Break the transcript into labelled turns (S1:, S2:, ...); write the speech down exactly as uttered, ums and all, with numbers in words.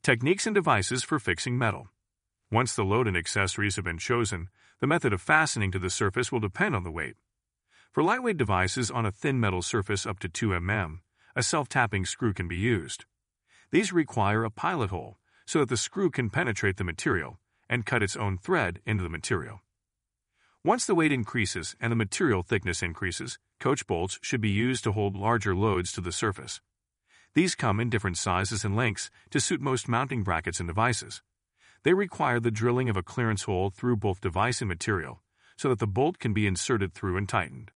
S1: Techniques and devices for fixing metal. Once the load and accessories have been chosen, the method of fastening to the surface will depend on the weight. For lightweight devices on a thin metal surface up to two millimeters, a self-tapping screw can be used. These require a pilot hole so that the screw can penetrate the material and cut its own thread into the material. Once the weight increases and the material thickness increases, coach bolts should be used to hold larger loads to the surface. These come in different sizes and lengths to suit most mounting brackets and devices. They require the drilling of a clearance hole through both device and material so that the bolt can be inserted through and tightened.